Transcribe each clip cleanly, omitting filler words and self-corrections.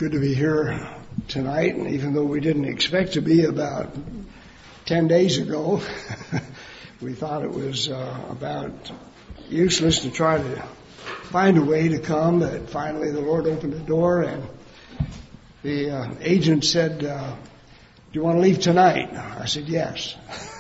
good to be here tonight, and even though we didn't expect to be about 10 days ago, we thought it was about useless to try to find a way to come, but finally the Lord opened the door, and the agent said, do you want to leave tonight? I said, yes.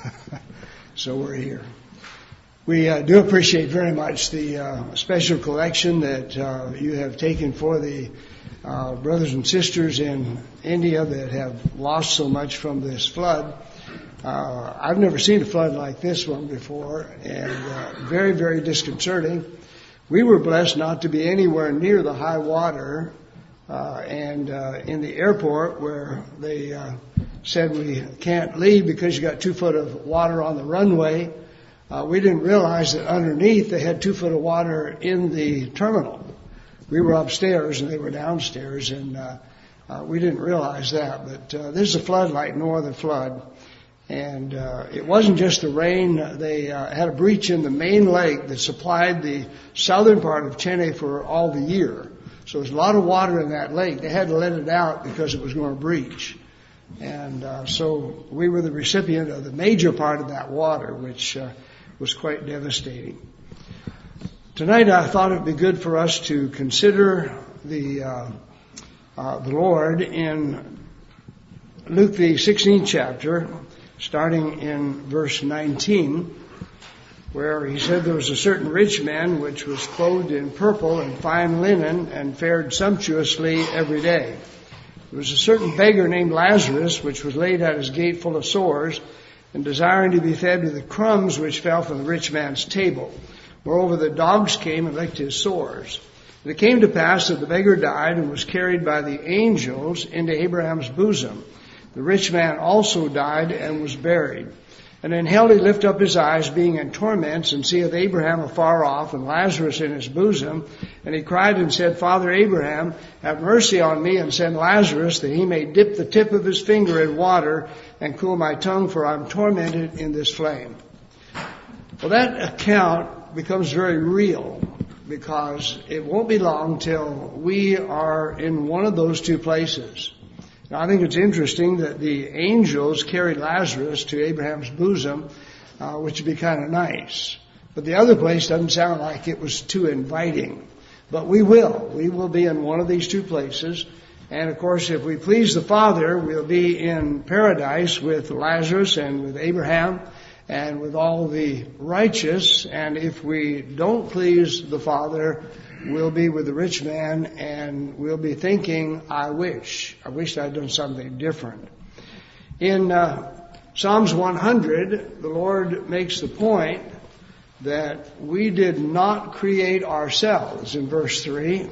So we're here. We do appreciate very much the special collection that you have taken for the brothers and sisters in India that have lost so much from this flood. I've never seen a flood like this one before, and very, very disconcerting. We were blessed not to be anywhere near the high water, and in the airport where they said we can't leave because you got 2 foot of water on the runway. We didn't realize that underneath they had 2 foot of water in the terminal. We were upstairs and they were downstairs, and we didn't realize that. But this is a flood like no other flood. And it wasn't just the rain. They had a breach in the main lake that supplied the southern part of Chennai for all the year. So there's a lot of water in that lake. They had to let it out because it was going to breach. And so we were the recipient of the major part of that water, which was quite devastating. Tonight I thought it would be good for us to consider the Lord in Luke the 16th chapter, starting in verse 19, where he said there was a certain rich man which was clothed in purple and fine linen and fared sumptuously every day. There was a certain beggar named Lazarus which was laid at his gate full of sores and desiring to be fed with the crumbs which fell from the rich man's table. Moreover, the dogs came and licked his sores. And it came to pass that the beggar died and was carried by the angels into Abraham's bosom. The rich man also died and was buried. And in hell he lift up his eyes, being in torments, and seeth Abraham afar off, and Lazarus in his bosom. And he cried and said, Father Abraham, have mercy on me, and send Lazarus, that he may dip the tip of his finger in water, and cool my tongue, for I am tormented in this flame. Well, that account becomes very real, because it won't be long till we are in one of those two places. Now, I think it's interesting that the angels carried Lazarus to Abraham's bosom, which would be kind of nice. But the other place doesn't sound like it was too inviting. But we will. We will be in one of these two places. And, of course, if we please the Father, we'll be in paradise with Lazarus and with Abraham and with all the righteous. And if we don't please the Father, we'll be with the rich man, and we'll be thinking, I wish I'd done something different. In Psalms 100, the Lord makes the point that we did not create ourselves in verse 3.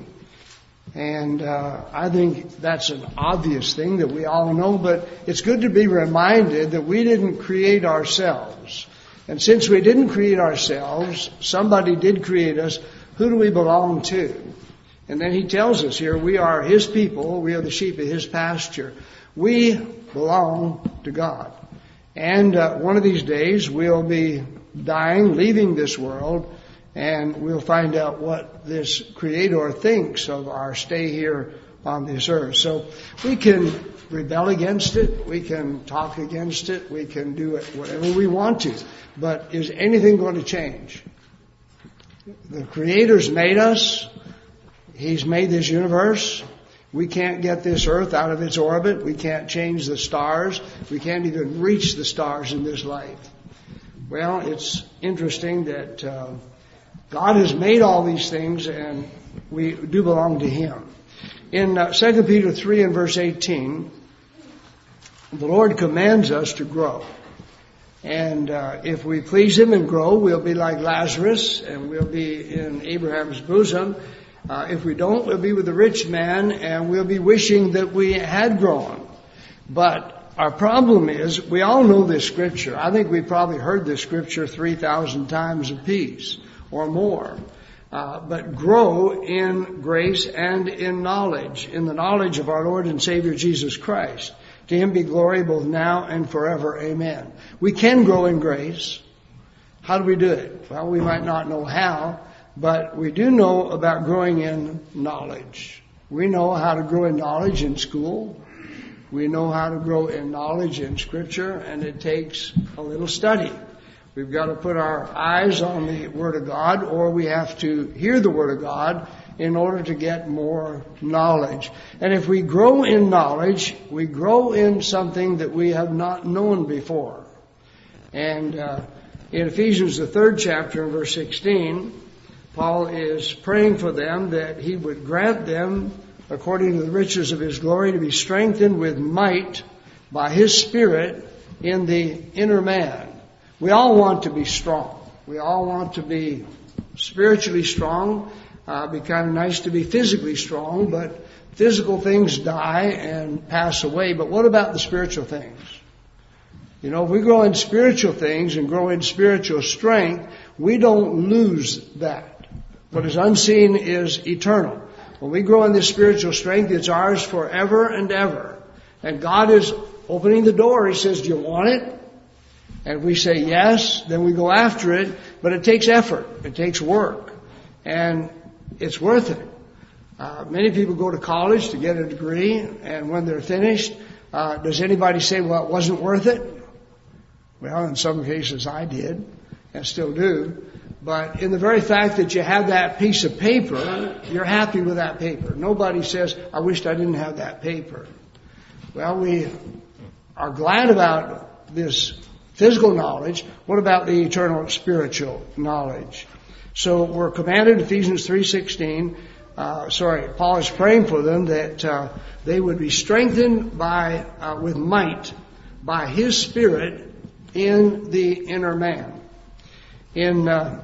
And I think that's an obvious thing that we all know, but it's good to be reminded that we didn't create ourselves. And since we didn't create ourselves, somebody did create us. Who do we belong to? And then he tells us here, we are his people, we are the sheep of his pasture. We belong to God. And one of these days we'll be dying, leaving this world, and we'll find out what this Creator thinks of our stay here on this earth. So we can rebel against it, we can talk against it, we can do it whatever we want to. But is anything going to change? The Creator's made us. He's made this universe. We can't get this earth out of its orbit. We can't change the stars. We can't even reach the stars in this life. Well, it's interesting that God has made all these things, and we do belong to Him. In 2 Peter 3 and verse 18, the Lord commands us to grow. And if we please Him and grow, we'll be like Lazarus, and we'll be in Abraham's bosom. If we don't, we'll be with the rich man, and we'll be wishing that we had grown. But our problem is, we all know this scripture. I think we've probably heard this scripture 3,000 times apiece or more. But grow in grace and in knowledge, in the knowledge of our Lord and Savior Jesus Christ. To Him be glory both now and forever. Amen. We can grow in grace. How do we do it? Well, we might not know how, but we do know about growing in knowledge. We know how to grow in knowledge in school. We know how to grow in knowledge in Scripture, and it takes a little study. We've got to put our eyes on the Word of God, or we have to hear the Word of God in order to get more knowledge. And if we grow in knowledge, we grow in something that we have not known before. And in Ephesians, the 3rd chapter, in verse 16, Paul is praying for them that he would grant them, according to the riches of his glory, to be strengthened with might by his Spirit in the inner man. We all want to be strong. We all want to be spiritually strong. It'd be kind of nice to be physically strong, but physical things die and pass away. But what about the spiritual things? You know, if we grow in spiritual things and grow in spiritual strength, we don't lose that. What is unseen is eternal. When we grow in this spiritual strength, it's ours forever and ever. And God is opening the door. He says, do you want it? And if we say yes, then we go after it. But it takes effort. It takes work. And it's worth it. Many people go to college to get a degree, and when they're finished, does anybody say, well, it wasn't worth it? Well, in some cases I did, and still do. But in the very fact that you have that piece of paper, you're happy with that paper. Nobody says, I wished I didn't have that paper. Well, we are glad about this physical knowledge. What about the eternal spiritual knowledge? So we're commanded, Ephesians 3:16, Paul is praying for them that they would be strengthened with might by his Spirit in the inner man. In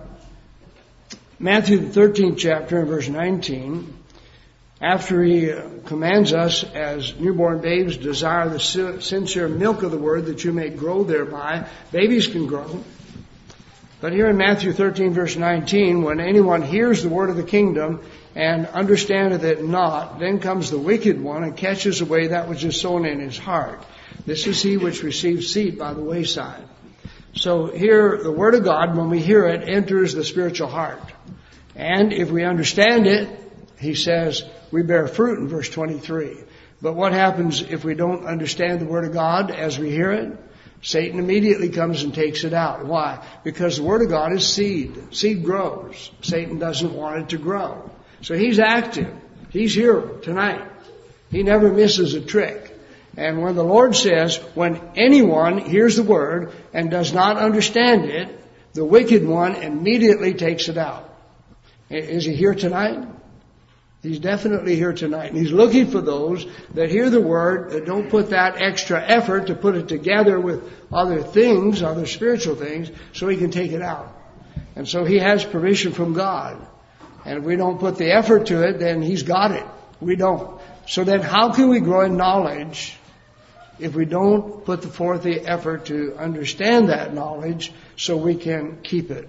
Matthew the 13th chapter, in verse 19, after he commands us as newborn babes, desire the sincere milk of the word that you may grow thereby. Babies can grow. But here in Matthew 13 verse 19, when anyone hears the word of the kingdom and understandeth it not, then comes the wicked one and catches away that which is sown in his heart. This is he which receives seed by the wayside. So here, the word of God, when we hear it, enters the spiritual heart. And if we understand it, he says, we bear fruit in verse 23. But what happens if we don't understand the word of God as we hear it? Satan immediately comes and takes it out. Why? Because the word of God is seed. Seed grows. Satan doesn't want it to grow. So he's active. He's here tonight. He never misses a trick. And when the Lord says, when anyone hears the word and does not understand it, the wicked one immediately takes it out. Is he here tonight? He's definitely here tonight. And he's looking for those that hear the word, that don't put that extra effort to put it together with other things, other spiritual things, so he can take it out. And so he has permission from God. And if we don't put the effort to it, then he's got it. We don't. So then how can we grow in knowledge if we don't put forth the effort to understand that knowledge so we can keep it?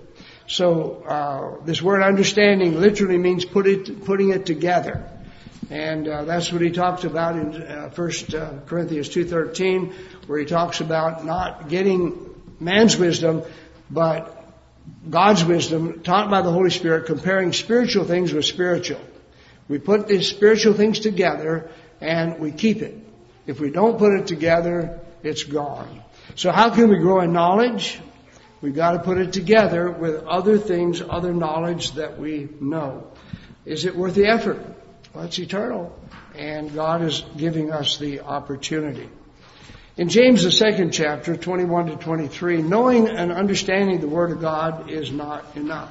So this word understanding literally means putting it together. And that's what he talks about in 1 Corinthians 2:13, where he talks about not getting man's wisdom, but God's wisdom taught by the Holy Spirit, comparing spiritual things with spiritual. We put these spiritual things together and we keep it. If we don't put it together, it's gone. So how can we grow in knowledge? We've got to put it together with other things, other knowledge that we know. Is it worth the effort? Well, it's eternal. And God is giving us the opportunity. In James, the 2nd chapter, 21 to 23, knowing and understanding the Word of God is not enough.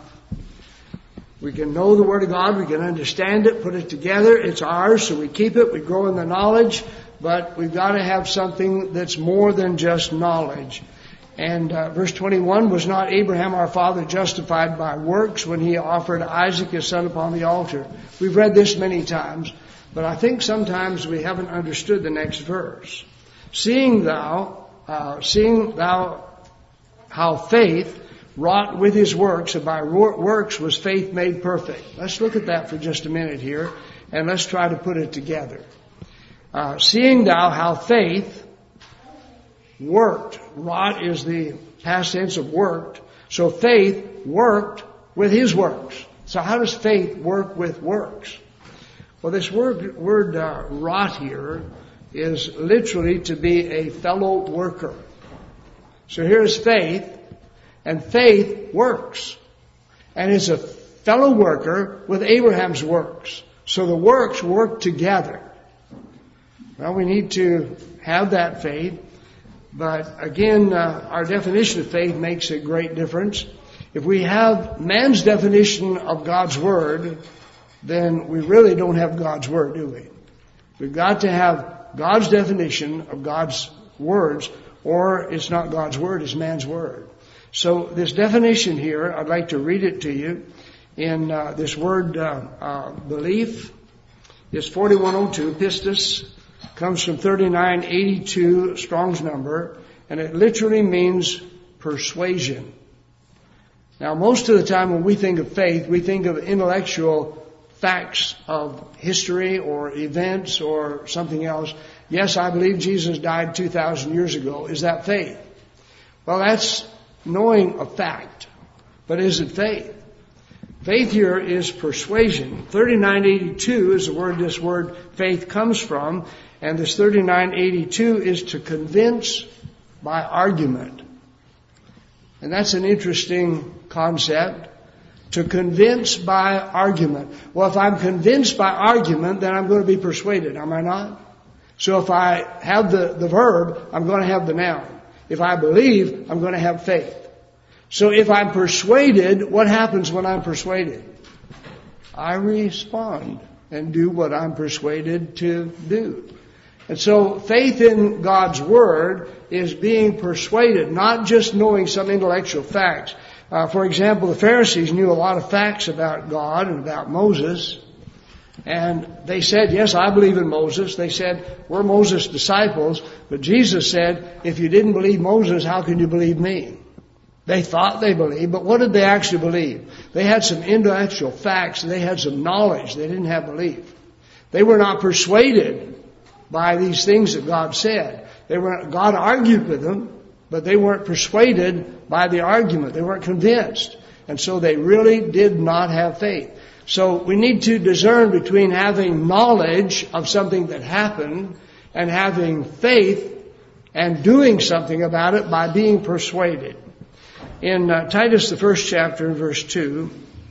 We can know the Word of God, we can understand it, put it together, it's ours, so we keep it, we grow in the knowledge, but we've got to have something that's more than just knowledge. And verse 21, was not Abraham our father justified by works when he offered Isaac his son upon the altar? We've read this many times, but I think sometimes we haven't understood the next verse. Seeing thou how faith wrought with his works, and by works was faith made perfect. Let's look at that for just a minute here, and let's try to put it together. Seeing thou how faith worked. Wrought is the past tense of worked. So faith worked with his works. So how does faith work with works? Well, this word rot here is literally to be a fellow worker. So here's faith, and faith works. And is a fellow worker with Abraham's works. So the works work together. Well, we need to have that faith. But again, our definition of faith makes a great difference. If we have man's definition of God's Word, then we really don't have God's Word, do we? We've got to have God's definition of God's words, or it's not God's Word, it's man's Word. So this definition here, I'd like to read it to you in this word belief. It's 4102, pistis, comes from 3982, Strong's number, and it literally means persuasion. Now, most of the time when we think of faith, we think of intellectual facts of history or events or something else. Yes, I believe Jesus died 2,000 years ago. Is that faith? Well, that's knowing a fact. But is it faith? Faith here is persuasion. 3982 is the word this word faith comes from. And this 3982 is to convince by argument. And that's an interesting concept. To convince by argument. Well, if I'm convinced by argument, then I'm going to be persuaded, am I not? So if I have the verb, I'm going to have the noun. If I believe, I'm going to have faith. So if I'm persuaded, what happens when I'm persuaded? I respond and do what I'm persuaded to do. And so faith in God's Word is being persuaded, not just knowing some intellectual facts. For example, the Pharisees knew a lot of facts about God and about Moses. And they said, yes, I believe in Moses. They said, we're Moses' disciples. But Jesus said, if you didn't believe Moses, how can you believe me? They thought they believed, but what did they actually believe? They had some intellectual facts, and they had some knowledge. They didn't have belief. They were not persuaded by these things that God said. God argued with them, but they weren't persuaded by the argument. They weren't convinced. And so they really did not have faith. So we need to discern between having knowledge of something that happened and having faith and doing something about it by being persuaded. In Titus, the first chapter, verse 2,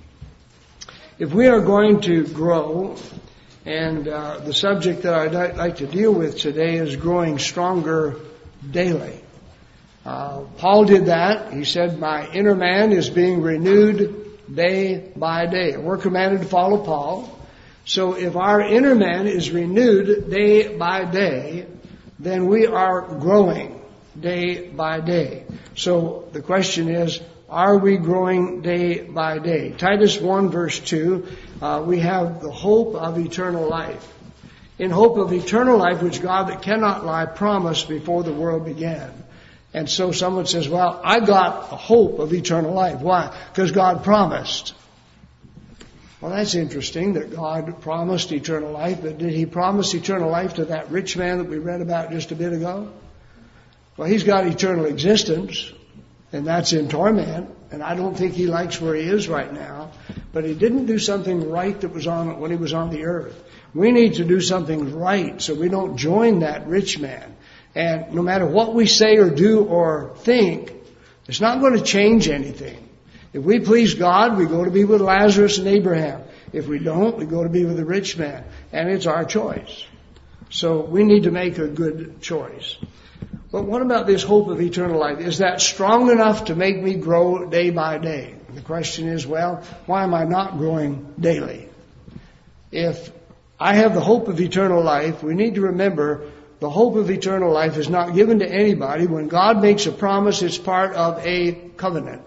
if we are going to grow, and the subject that I'd like to deal with today is growing stronger daily. Paul did that. He said, my inner man is being renewed day by day. We're commanded to follow Paul. So if our inner man is renewed day by day, then we are growing day by day. So the question is, are we growing day by day? Titus 1 verse 2, we have the hope of eternal life. In hope of eternal life, which God that cannot lie promised before the world began. And so someone says, well, I got a hope of eternal life. Why? Because God promised. Well, that's interesting that God promised eternal life, but did He promise eternal life to that rich man that we read about just a bit ago? Well, he's got eternal existence, and that's in torment, and I don't think he likes where he is right now, but he didn't do something right that was on when he was on the earth. We need to do something right so we don't join that rich man. And no matter what we say or do or think, it's not going to change anything. If we please God, we go to be with Lazarus and Abraham. If we don't, we go to be with the rich man. And it's our choice. So we need to make a good choice. But what about this hope of eternal life? Is that strong enough to make me grow day by day? The question is, well, why am I not growing daily? If I have the hope of eternal life, we need to remember the hope of eternal life is not given to anybody. When God makes a promise, it's part of a covenant.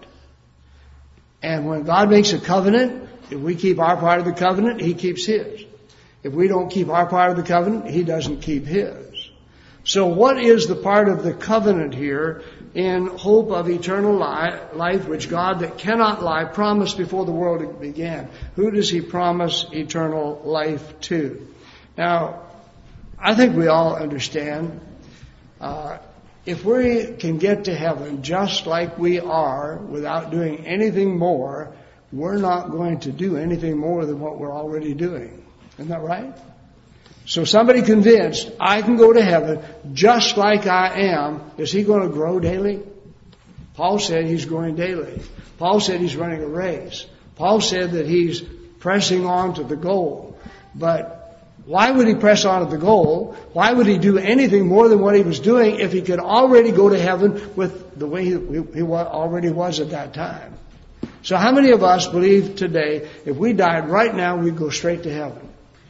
And when God makes a covenant, if we keep our part of the covenant, He keeps His. If we don't keep our part of the covenant, He doesn't keep His. So what is the part of the covenant here in hope of eternal life, which God that cannot lie promised before the world began? Who does He promise eternal life to? Now, I think we all understand, if we can get to heaven just like we are without doing anything more, we're not going to do anything more than what we're already doing. Isn't that right? So somebody convinced I can go to heaven just like I am, is he going to grow daily? Paul said he's growing daily. Paul said he's running a race. Paul said that he's pressing on to the goal. But why would he press on to the goal? Why would he do anything more than what he was doing if he could already go to heaven with the way he already was at that time? So how many of us believe today if we died right now, we'd go straight to heaven?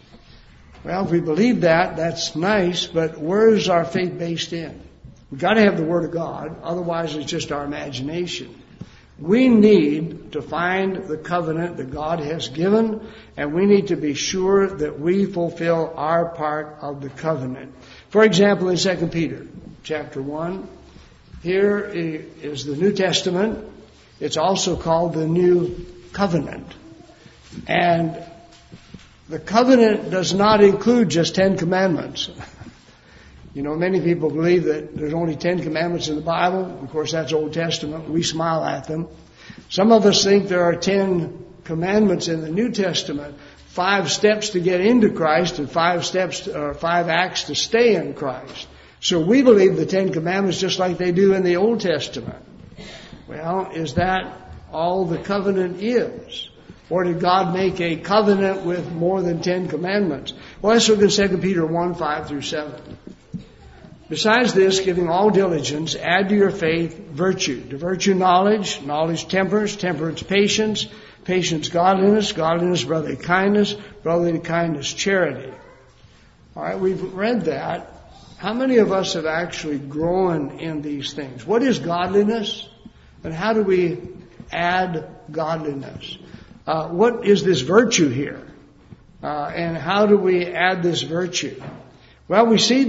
Well, if we believe that, that's nice, but where is our faith based in? We've got to have the Word of God, otherwise it's just our imagination. We need to find the covenant that God has given, and we need to be sure that we fulfill our part of the covenant. For example, in 2 Peter chapter 1, here is the New Testament. It's also called the New Covenant. And the covenant does not include just 10 commandments. You know, many people believe that there's only 10 commandments in the Bible. Of course, that's Old Testament. We smile at them. Some of us think there are 10 commandments in the New Testament, 5 steps to get into Christ and 5 acts to stay in Christ. So we believe the 10 commandments just like they do in the Old Testament. Well, is that all the covenant is? Or did God make a covenant with more than 10 commandments? Well, let's look at 2 Peter 1, 5 through 7. Besides this, giving all diligence, add to your faith virtue. To virtue knowledge, knowledge temperance, temperance patience, patience godliness, godliness brotherly kindness, brotherly kindness charity. All right, we've read that. How many of us have actually grown in these things? What is godliness? And how do we add godliness? What is this virtue here? And how do we add this virtue? Well, we see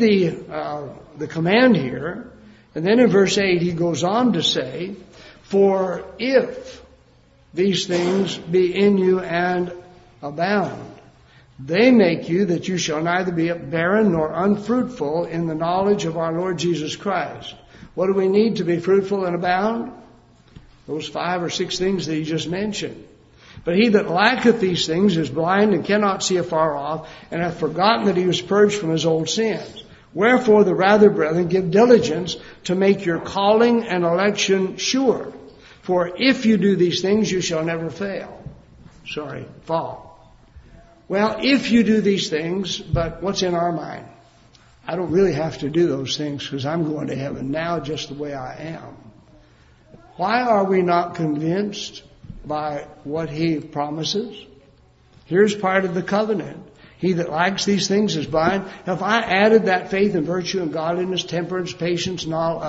the command here, and then in verse 8 he goes on to say, for if these things be in you and abound, they make you that you shall neither be barren nor unfruitful in the knowledge of our Lord Jesus Christ. What do we need to be fruitful and abound? Those 5 or 6 things that he just mentioned. But he that lacketh these things is blind and cannot see afar off, and hath forgotten that he was purged from his old sins. Wherefore the rather, brethren, give diligence to make your calling and election sure. For if you do these things, you shall never fall. Well, if you do these things, but what's in our mind? I don't really have to do those things because I'm going to heaven now just the way I am. Why are we not convinced by what he promises? Here's part of the covenant. He that lacks these things is blind. Have I added that faith and virtue and godliness, temperance, patience,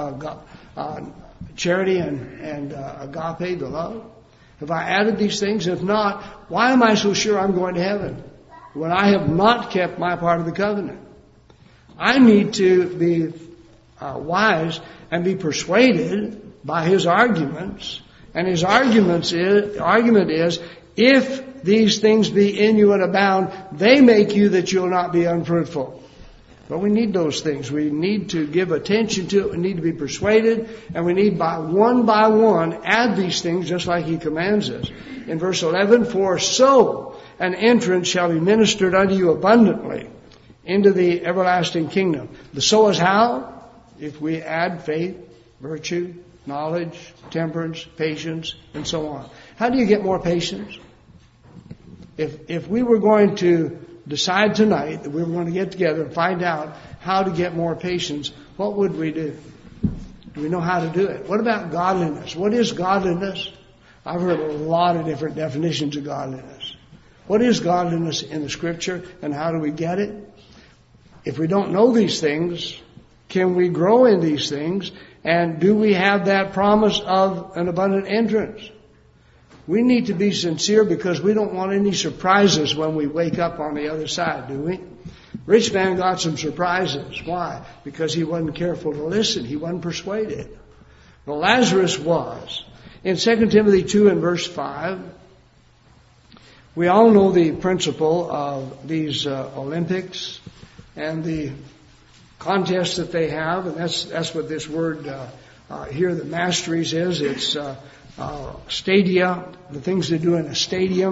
charity and agape, the love? Have I added these things? If not, why am I so sure I'm going to heaven when I have not kept my part of the covenant? I need to be wise and be persuaded by his arguments. And his argument is, if these things be in you and abound, they make you that you'll not be unfruitful. But we need those things. We need to give attention to it. We need to be persuaded. And we need by one add these things just like he commands us. In verse 11, for so an entrance shall be ministered unto you abundantly into the everlasting kingdom. The so is how? If we add faith, virtue, knowledge, temperance, patience, and so on. How do you get more patience? If we were going to decide tonight that we were going to get together and find out how to get more patience, what would we do? Do we know how to do it? What about godliness? What is godliness? I've heard a lot of different definitions of godliness. What is godliness in the Scripture, and how do we get it? If we don't know these things, can we grow in these things? And do we have that promise of an abundant entrance? We need to be sincere because we don't want any surprises when we wake up on the other side, do we? Rich man got some surprises. Why? Because he wasn't careful to listen. He wasn't persuaded. Well, Lazarus was. In 2 Timothy 2 and verse 5, we all know the principle of these Olympics and the contests that they have, and that's what this word here, the masteries, is. It's stadia, the things they do in a stadium.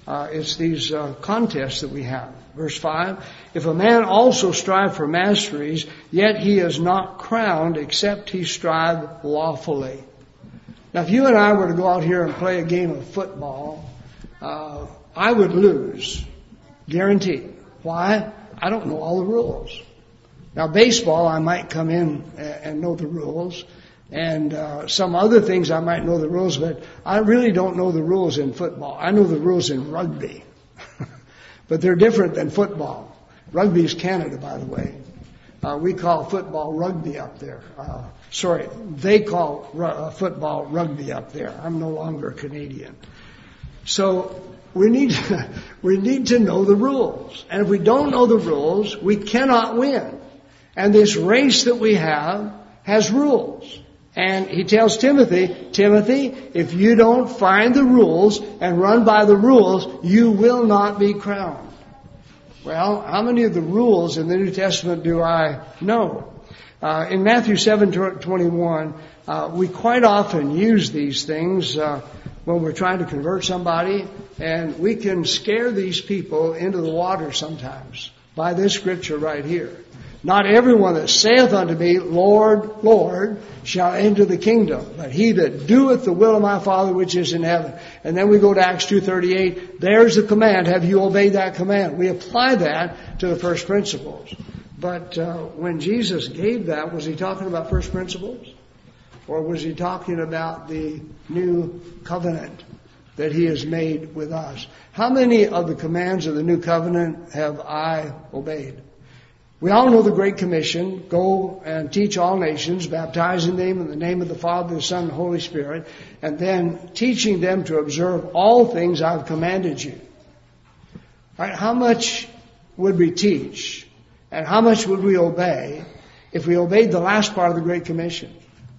It's these contests that we have. Verse 5, if a man also strive for masteries, yet he is not crowned except he strive lawfully. Now, if you and I were to go out here and play a game of football, I would lose. Guaranteed. Why? I don't know all the rules. Now, baseball, I might come in and know the rules. And some other things I might know the rules, but I really don't know the rules in football. I know the rules in rugby. But they're different than football. Rugby is Canada, by the way. We call football rugby up there. They call football rugby up there. I'm no longer Canadian. So we need to know the rules. And if we don't know the rules, we cannot win. And this race that we have has rules. And he tells Timothy, if you don't find the rules and run by the rules, you will not be crowned. Well, how many of the rules in the New Testament do I know? In Matthew 7:21, we quite often use these things when we're trying to convert somebody, and we can scare these people into the water sometimes by this scripture right here. Not everyone that saith unto me, Lord, Lord, shall enter the kingdom, but he that doeth the will of my Father which is in heaven. And then we go to Acts 2:38. There's the command. Have you obeyed that command? We apply that to the first principles. But when Jesus gave that, was he talking about first principles? Or was he talking about the new covenant that he has made with us? How many of the commands of the new covenant have I obeyed? We all know the Great Commission, go and teach all nations, baptizing them in the name of the Father, the Son, and the Holy Spirit, and then teaching them to observe all things I've commanded you. All right, how much would we teach, and how much would we obey if we obeyed the last part of the Great Commission?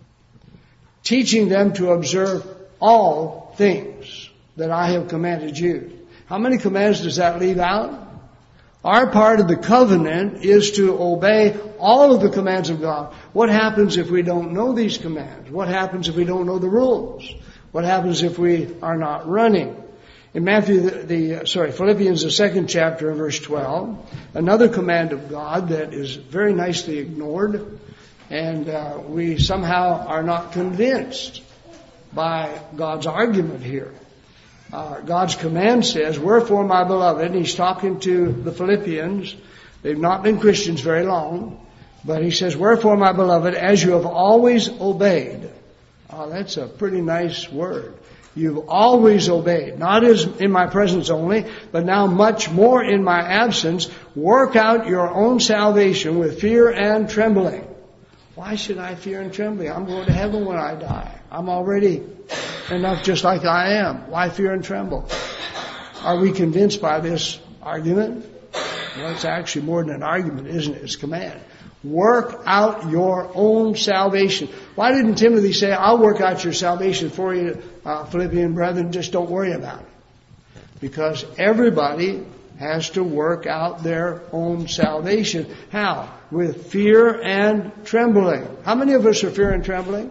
Teaching them to observe all things that I have commanded you. How many commands does that leave out? Our part of the covenant is to obey all of the commands of God. What happens if we don't know these commands? What happens if we don't know the rules? What happens if we are not running? In Philippians, the 2nd chapter, and verse 12, another command of God that is very nicely ignored, and we somehow are not convinced by God's argument here. God's command says, wherefore, my beloved, and he's talking to the Philippians. They've not been Christians very long, but he says, wherefore, my beloved, as you have always obeyed. That's a pretty nice word. You've always obeyed, not as in my presence only, but now much more in my absence. Work out your own salvation with fear and trembling. Why should I fear and trembling? I'm going to heaven when I die. I'm already enough just like I am. Why fear and tremble? Are we convinced by this argument? Well, it's actually more than an argument, isn't it? It's a command. Work out your own salvation. Why didn't Timothy say, I'll work out your salvation for you, Philippian brethren, just don't worry about it? Because everybody has to work out their own salvation. How? With fear and trembling. How many of us are fear and trembling?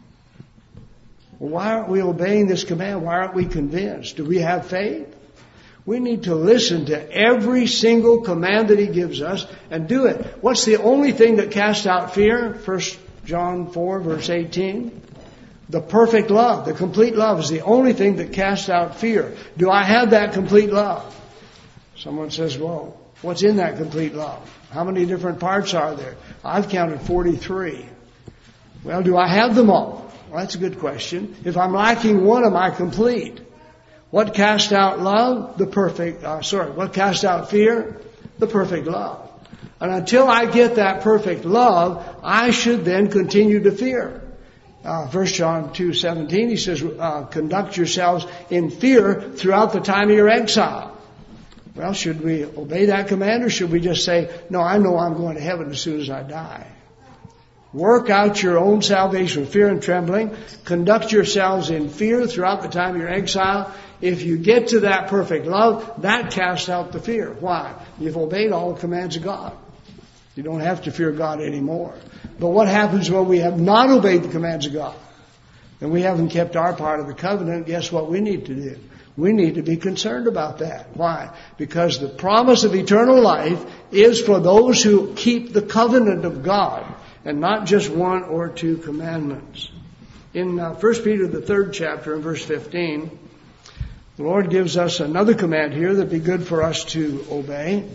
Well, why aren't we obeying this command? Why aren't we convinced? Do we have faith? We need to listen to every single command that he gives us and do it. What's the only thing that casts out fear? 1 John 4, verse 18. The perfect love, the complete love is the only thing that casts out fear. Do I have that complete love? Someone says, well, what's in that complete love? How many different parts are there? I've counted 43. Well, do I have them all? Well, that's a good question. If I'm lacking one, am I complete? What casts out love? What casts out fear? The perfect love. And until I get that perfect love, I should then continue to fear. 1 John 2:17, he says, conduct yourselves in fear throughout the time of your exile. Well, should we obey that command, or should we just say, no, I know I'm going to heaven as soon as I die? Work out your own salvation with fear and trembling. Conduct yourselves in fear throughout the time of your exile. If you get to that perfect love, that casts out the fear. Why? You've obeyed all the commands of God. You don't have to fear God anymore. But what happens when we have not obeyed the commands of God? And we haven't kept our part of the covenant. Guess what we need to do? We need to be concerned about that. Why? Because the promise of eternal life is for those who keep the covenant of God and not just 1 or 2 commandments. In 1 Peter, the 3rd chapter, in verse 15, the Lord gives us another command here that would be good for us to obey.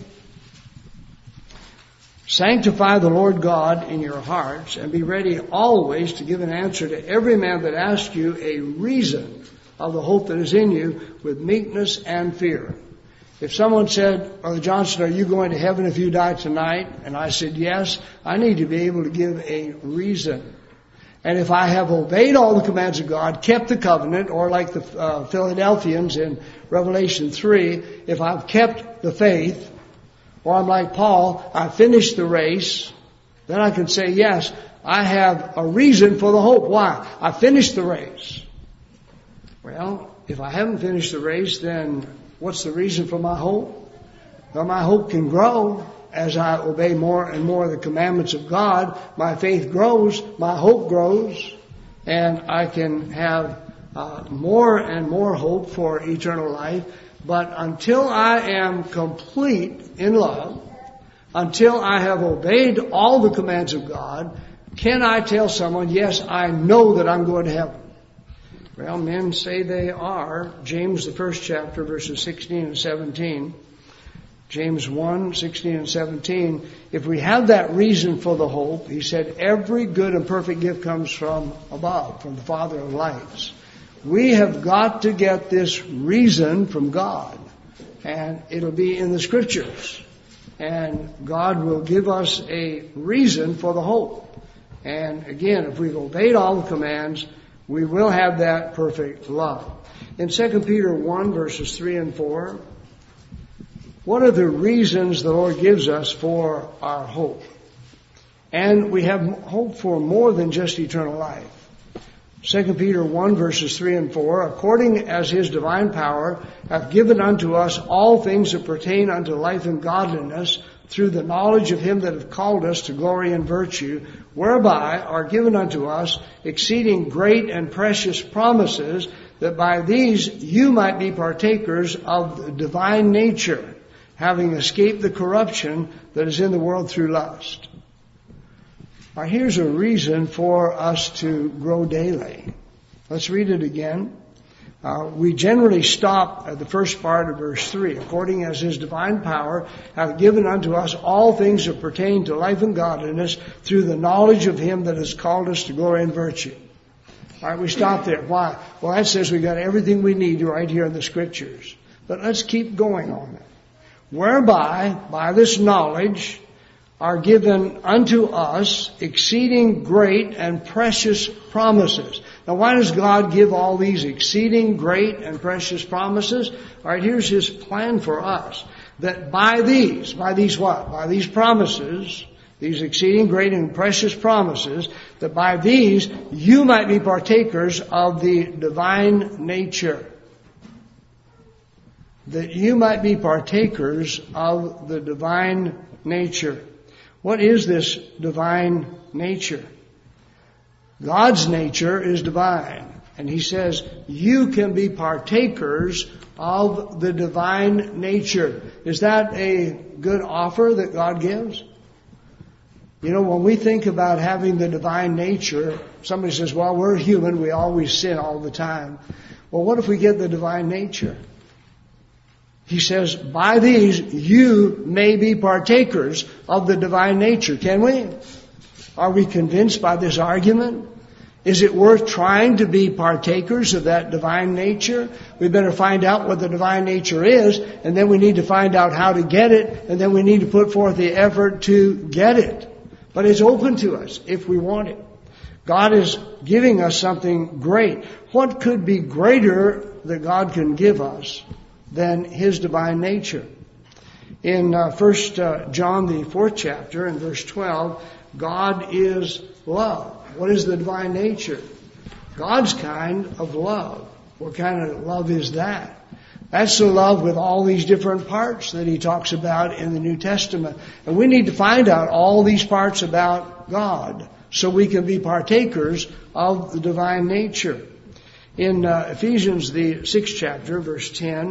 Sanctify the Lord God in your hearts and be ready always to give an answer to every man that asks you a reason of the hope that is in you with meekness and fear. If someone said, Brother Johnson, are you going to heaven if you die tonight? And I said, yes, I need to be able to give a reason. And if I have obeyed all the commands of God, kept the covenant, or like the Philadelphians in Revelation 3, if I've kept the faith, or I'm like Paul, I finished the race, then I can say, yes, I have a reason for the hope. Why? I finished the race. Well, if I haven't finished the race, then what's the reason for my hope? Well, my hope can grow as I obey more and more of the commandments of God. My faith grows, my hope grows, and I can have more and more hope for eternal life. But until I am complete in love, until I have obeyed all the commands of God, can I tell someone, yes, I know that I'm going to heaven? Well, men say they are. James, the 1st chapter, verses 16 and 17. James 1, 16 and 17. If we have that reason for the hope, he said, every good and perfect gift comes from above, from the Father of lights. We have got to get this reason from God. And it'll be in the Scriptures. And God will give us a reason for the hope. And again, if we've obeyed all the commands, we will have that perfect love. In 2 Peter 1, verses 3 and 4, what are the reasons the Lord gives us for our hope? And we have hope for more than just eternal life. 2 Peter 1, verses 3 and 4, according as his divine power hath given unto us all things that pertain unto life and godliness, through the knowledge of him that hath called us to glory and virtue, whereby are given unto us exceeding great and precious promises, that by these you might be partakers of the divine nature, having escaped the corruption that is in the world through lust. Now, here's a reason for us to grow daily. Let's read it again. We generally stop at the first part of verse 3. According as his divine power hath given unto us all things that pertain to life and godliness, through the knowledge of him that has called us to glory and virtue. All right, we stop there. Why? Well, that says we got everything we need right here in the Scriptures. But let's keep going on it. Whereby, by this knowledge, are given unto us exceeding great and precious promises. Now, why does God give all these exceeding great and precious promises? All right, here's his plan for us. That by these what? By these promises, these exceeding great and precious promises, that by these you might be partakers of the divine nature. That you might be partakers of the divine nature. What is this divine nature? God's nature is divine. And he says, you can be partakers of the divine nature. Is that a good offer that God gives? You know, when we think about having the divine nature, somebody says, well, we're human, we always sin all the time. Well, what if we get the divine nature? He says, by these you may be partakers of the divine nature. Can we? Are we convinced by this argument? Is it worth trying to be partakers of that divine nature? We better find out what the divine nature is, and then we need to find out how to get it, and then we need to put forth the effort to get it. But it's open to us if we want it. God is giving us something great. What could be greater that God can give us than his divine nature? In 1 John, the 4th chapter, in verse 12, God is love. What is the divine nature? God's kind of love. What kind of love is that? That's the love with all these different parts that he talks about in the New Testament. And we need to find out all these parts about God so we can be partakers of the divine nature. In Ephesians, the 6th chapter, verse 10,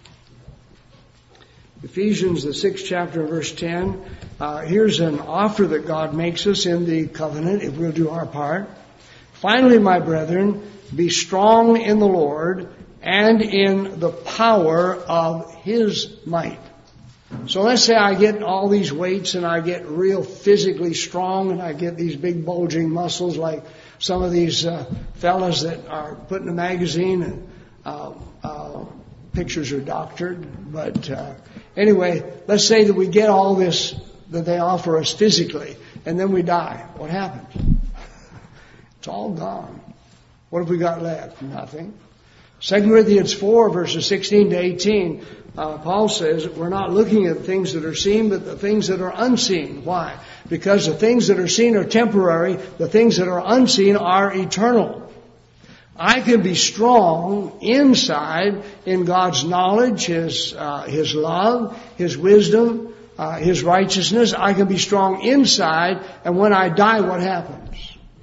Ephesians, the 6th chapter, verse 10, here's an offer that God makes us in the covenant if we'll do our part. Finally, my brethren, be strong in the Lord and in the power of His might. So let's say I get all these weights and I get real physically strong and I get these big bulging muscles like some of these fellas that are put in a magazine and pictures are doctored. But anyway, let's say that we get all this that they offer us physically and then we die. What happens? It's all gone. What have we got left? Nothing. 2 Corinthians 4, verses 16 to 18, Paul says we're not looking at things that are seen, but the things that are unseen. Why? Because the things that are seen are temporary. The things that are unseen are eternal. I can be strong inside in God's knowledge, His love, His wisdom, His righteousness. I can be strong inside, and when I die, what happens?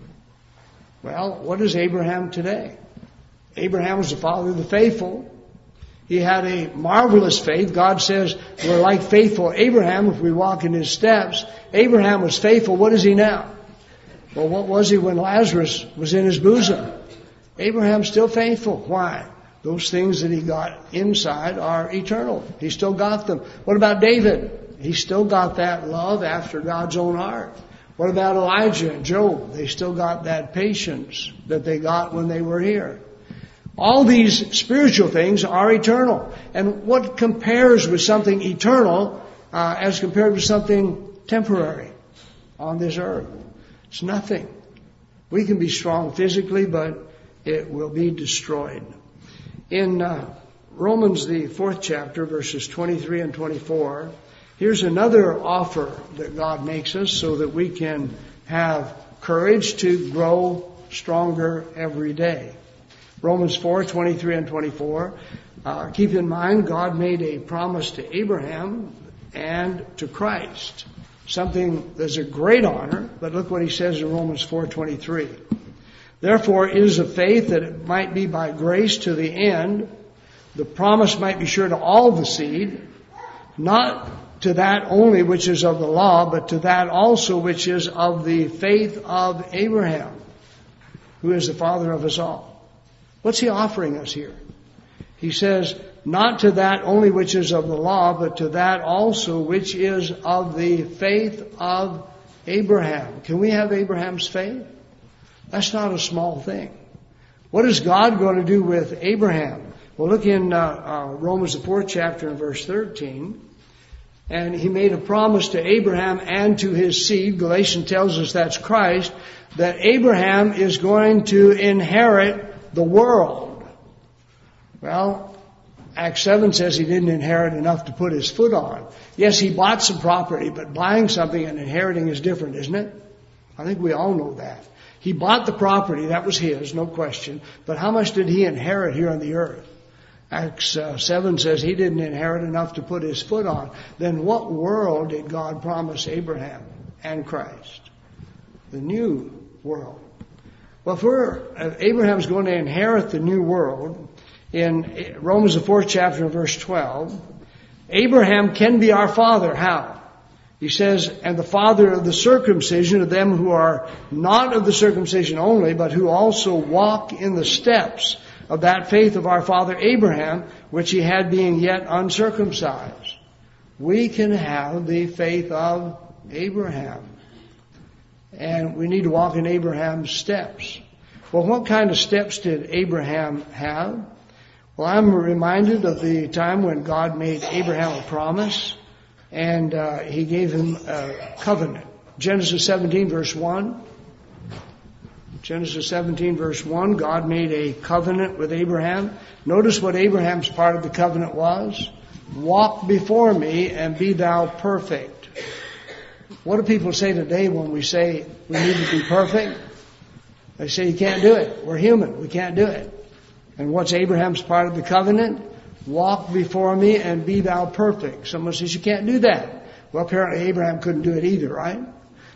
Well, what is Abraham today? Abraham was the father of the faithful. He had a marvelous faith. God says we're like faithful Abraham if we walk in his steps. Abraham was faithful. What is he now? Well, what was he when Lazarus was in his bosom? Abraham's still faithful. Why? Those things that he got inside are eternal. He still got them. What about David? He still got that love after God's own heart. What about Elijah and Job? They still got that patience that they got when they were here. All these spiritual things are eternal. And what compares with something eternal as compared with something temporary on this earth? It's nothing. We can be strong physically, but it will be destroyed. In Romans, the 4th chapter, verses 23 and 24, here's another offer that God makes us so that we can have courage to grow stronger every day. Romans 4, 23 and 24. Keep in mind, God made a promise to Abraham and to Christ. Something that's a great honor, but look what he says in Romans 4:23. Therefore, it is of faith that it might be by grace to the end. The promise might be sure to all the seed, not to that only which is of the law, but to that also which is of the faith of Abraham, who is the father of us all. What's he offering us here? He says, not to that only which is of the law, but to that also which is of the faith of Abraham. Can we have Abraham's faith? That's not a small thing. What is God going to do with Abraham? Well, look in Romans the 4th chapter and verse 13. And he made a promise to Abraham and to his seed. Galatians tells us that's Christ. That Abraham is going to inherit the world. Well, Acts 7 says he didn't inherit enough to put his foot on. Yes, he bought some property, but buying something and inheriting is different, isn't it? I think we all know that. He bought the property, that was his, no question. But how much did he inherit here on the earth? Acts 7 says he didn't inherit enough to put his foot on. Then what world did God promise Abraham and Christ? The new world. Well, if Abraham's going to inherit the new world, in Romans the 4th chapter and verse 12, Abraham can be our father. How? He says, and the father of the circumcision of them who are not of the circumcision only, but who also walk in the steps of that faith of our father Abraham, which he had being yet uncircumcised. We can have the faith of Abraham. And we need to walk in Abraham's steps. Well, what kind of steps did Abraham have? Well, I'm reminded of the time when God made Abraham a promise, and he gave him a covenant. Genesis 17, verse 1. Genesis 17, verse 1, God made a covenant with Abraham. Notice what Abraham's part of the covenant was. Walk before me and be thou perfect. What do people say today when we say we need to be perfect? They say you can't do it. We're human. We can't do it. And what's Abraham's part of the covenant? Walk before me and be thou perfect. Someone says you can't do that. Well, apparently Abraham couldn't do it either, right?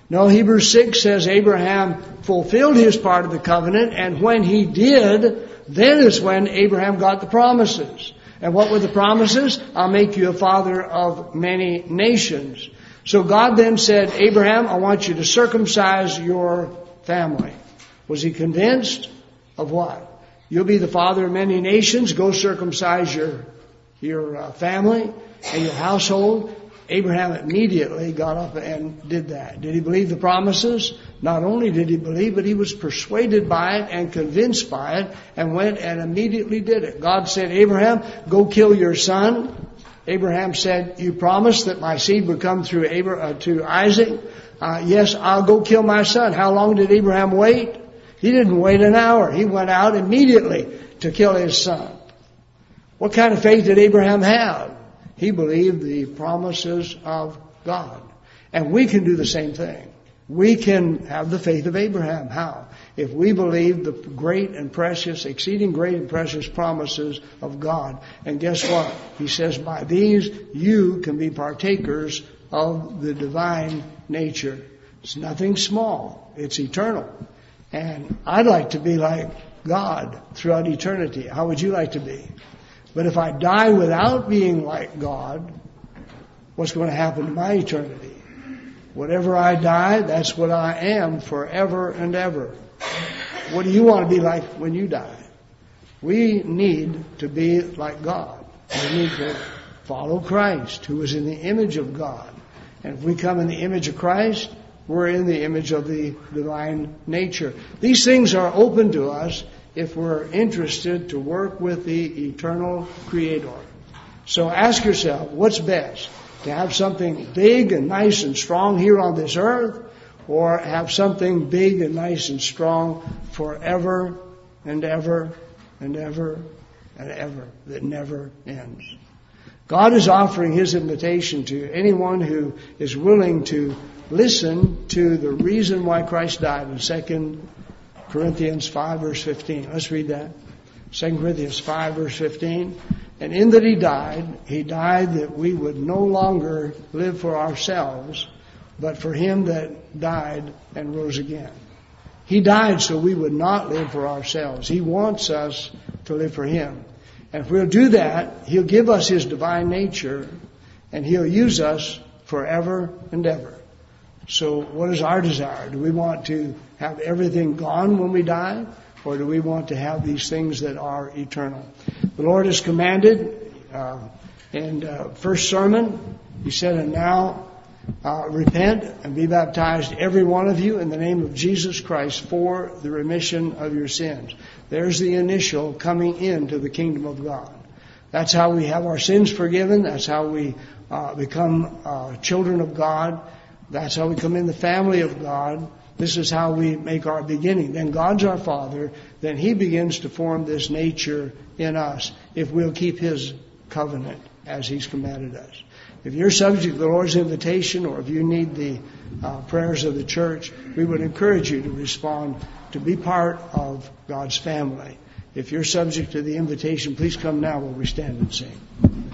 No, Hebrews 6 says Abraham fulfilled his part of the covenant, and when he did, then is when Abraham got the promises. And what were the promises? I'll make you a father of many nations. So God then said, Abraham, I want you to circumcise your family. Was he convinced of what? You'll be the father of many nations. Go circumcise your family and your household. Abraham immediately got up and did that. Did he believe the promises? Not only did he believe, but he was persuaded by it and convinced by it and went and immediately did it. God said, Abraham, go kill your son. Abraham said, you promised that my seed would come through to Isaac. Yes, I'll go kill my son. How long did Abraham wait? He didn't wait an hour. He went out immediately to kill his son. What kind of faith did Abraham have? He believed the promises of God. And we can do the same thing. We can have the faith of Abraham. How? If we believe the great and precious, exceeding great and precious promises of God. And guess what? He says, by these you can be partakers of the divine nature. It's nothing small. It's eternal. And I'd like to be like God throughout eternity. How would you like to be? But if I die without being like God, what's going to happen to my eternity? Whatever I die, that's what I am forever and ever. What do you want to be like when you die? We need to be like God. We need to follow Christ, who is in the image of God. And if we come in the image of Christ, we're in the image of the divine nature. These things are open to us if we're interested to work with the eternal Creator. So ask yourself, what's best? To have something big and nice and strong here on this earth, or have something big and nice and strong forever and ever and ever and ever that never ends? God is offering His invitation to anyone who is willing to listen to the reason why Christ died in 2 Corinthians 5 verse 15. Let's read that. 2 Corinthians 5 verse 15. And in that He died that we would no longer live for ourselves, but for Him that died and rose again. He died so we would not live for ourselves. He wants us to live for Him. And if we'll do that, He'll give us His divine nature, and He'll use us forever and ever. So what is our desire? Do we want to have everything gone when we die? Or do we want to have these things that are eternal? The Lord has commanded in the first sermon, He said, and now repent and be baptized, every one of you, in the name of Jesus Christ for the remission of your sins. There's the initial coming into the kingdom of God. That's how we have our sins forgiven. That's how we become children of God. That's how we come in the family of God. This is how we make our beginning. Then God's our Father. Then He begins to form this nature in us if we'll keep His covenant as He's commanded us. If you're subject to the Lord's invitation, or if you need the prayers of the church, we would encourage you to respond to be part of God's family. If you're subject to the invitation, please come now while we stand and sing.